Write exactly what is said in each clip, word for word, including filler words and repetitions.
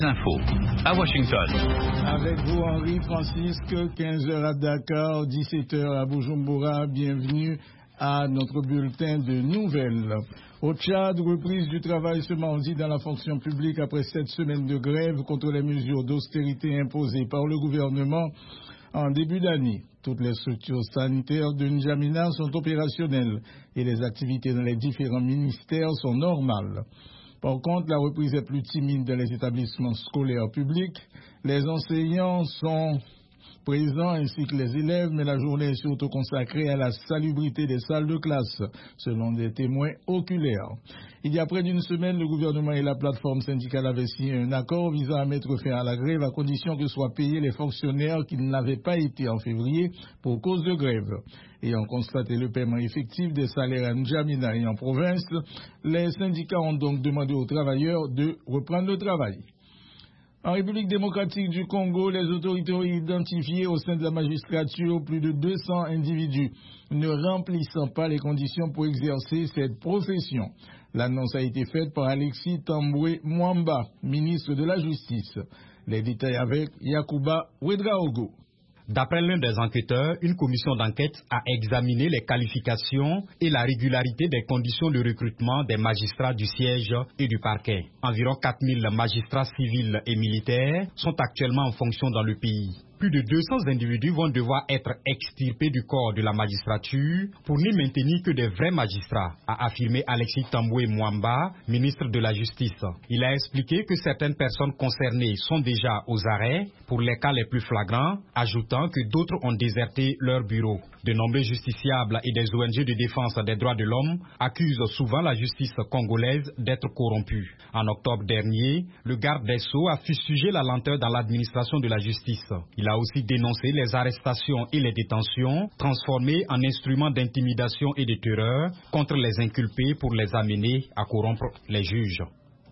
Infos à Washington. Avec vous Henri Francisque, quinze heures à Dakar, dix-sept heures à Bujumbura. Bienvenue à notre bulletin de nouvelles. Au Tchad, reprise du travail ce mardi dans la fonction publique après sept semaines de grève contre les mesures d'austérité imposées par le gouvernement en début d'année. Toutes les structures sanitaires de N'Djamena sont opérationnelles et les activités dans les différents ministères sont normales. Par contre, la reprise est plus timide dans les établissements scolaires publics. Les enseignants sont présents ainsi que les élèves, mais la journée est surtout consacrée à la salubrité des salles de classe, selon des témoins oculaires. Il y a près d'une semaine, le gouvernement et la plateforme syndicale avaient signé un accord visant à mettre fin à la grève à condition que soient payés les fonctionnaires qui n'avaient pas été en février pour cause de grève. Ayant constaté le paiement effectif des salaires à N'Djamena et en province, les syndicats ont donc demandé aux travailleurs de reprendre le travail. En République démocratique du Congo, les autorités ont identifié au sein de la magistrature plus de deux cents individus ne remplissant pas les conditions pour exercer cette profession. L'annonce a été faite par Alexis Tambwe Mwamba, ministre de la Justice. Les détails avec Yacouba Ouedraogo. D'après l'un des enquêteurs, une commission d'enquête a examiné les qualifications et la régularité des conditions de recrutement des magistrats du siège et du parquet. Environ quatre mille magistrats civils et militaires sont actuellement en fonction dans le pays. Plus de deux cents individus vont devoir être extirpés du corps de la magistrature pour n'y maintenir que des vrais magistrats, a affirmé Alexis Tambwe Mwamba, ministre de la Justice. Il a expliqué que certaines personnes concernées sont déjà aux arrêts pour les cas les plus flagrants, ajoutant que d'autres ont déserté leur bureau. De nombreux justiciables et des O N G de défense des droits de l'homme accusent souvent la justice congolaise d'être corrompue. En octobre dernier, le garde des Sceaux a fustigé la lenteur dans l'administration de la justice. Il a aussi dénoncé les arrestations et les détentions transformées en instruments d'intimidation et de terreur contre les inculpés pour les amener à corrompre les juges.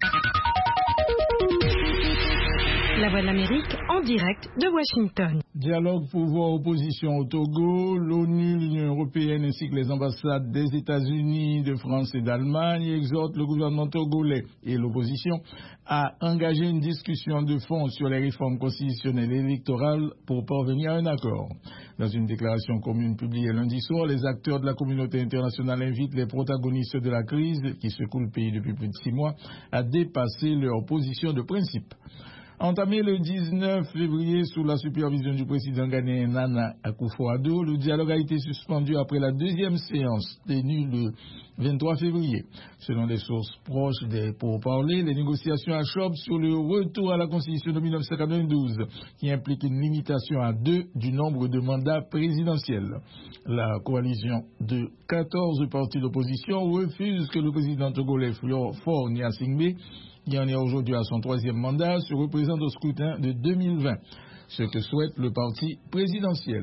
La Voix de l'Amérique en direct de Washington. Dialogue pouvoir-opposition au Togo, l'ONU, l'Union européenne ainsi que les ambassades des États-Unis, de France et d'Allemagne exhortent le gouvernement togolais et l'opposition à engager une discussion de fond sur les réformes constitutionnelles et électorales pour parvenir à un accord. Dans une déclaration commune publiée lundi soir, les acteurs de la communauté internationale invitent les protagonistes de la crise qui secoue le pays depuis plus de six mois à dépasser leur position de principe. Entamé le dix-neuf février sous la supervision du président ghanéen Nana Akufo-Addo, le dialogue a été suspendu après la deuxième séance tenue le vingt-trois février. Selon des sources proches des pourparlers, les négociations achoppent sur le retour à la Constitution de mille neuf cent quatre-vingt-douze, qui implique une limitation à deux du nombre de mandats présidentiels. La coalition de quatorze partis d'opposition refuse que le président togolais Faure Gnassingbé, qui en est aujourd'hui à son troisième mandat, se représente au scrutin de deux mille vingt, ce que souhaite le parti présidentiel.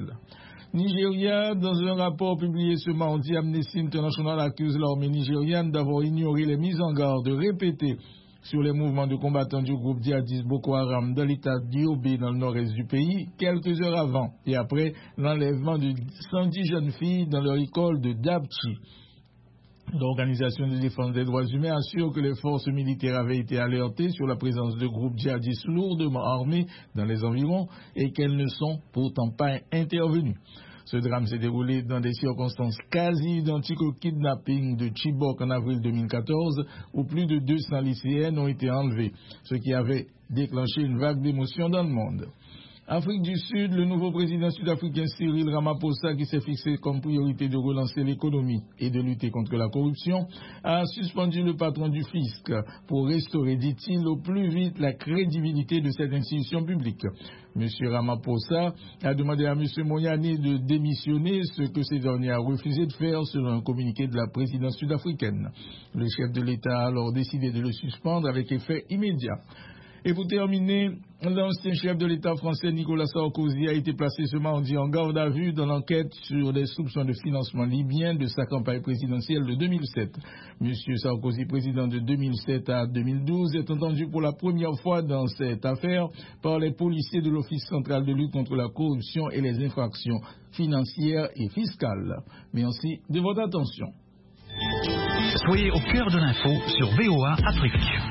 Nigeria, dans un rapport publié ce mardi, Amnesty International accuse l'armée nigériane d'avoir ignoré les mises en garde répétées sur les mouvements de combattants du groupe djihadiste Boko Haram dans l'état d'Yobe dans le nord-est du pays, quelques heures avant et après l'enlèvement de cent dix jeunes filles dans leur école de Dabchi. L'Organisation de défense des droits humains assure que les forces militaires avaient été alertées sur la présence de groupes djihadistes lourdement armés dans les environs et qu'elles ne sont pourtant pas intervenues. Ce drame s'est déroulé dans des circonstances quasi identiques au kidnapping de Chibok en avril deux mille quatorze, où plus de deux cents lycéennes ont été enlevées, ce qui avait déclenché une vague d'émotion dans le monde. Afrique du Sud, le nouveau président sud-africain Cyril Ramaphosa, qui s'est fixé comme priorité de relancer l'économie et de lutter contre la corruption, a suspendu le patron du fisc pour restaurer, dit-il, au plus vite la crédibilité de cette institution publique. M. Ramaphosa a demandé à M. Moyane de démissionner, ce que ce dernier a refusé de faire selon un communiqué de la présidence sud-africaine. Le chef de l'État a alors décidé de le suspendre avec effet immédiat. Et pour terminer, l'ancien chef de l'État français Nicolas Sarkozy a été placé ce mardi en garde à vue dans l'enquête sur des soupçons de financement libyen de sa campagne présidentielle de deux mille sept. Monsieur Sarkozy, président de deux mille sept à deux mille douze, est entendu pour la première fois dans cette affaire par les policiers de l'Office central de lutte contre la corruption et les infractions financières et fiscales. Merci de votre attention. Soyez au cœur de l'info sur V O A Afrique.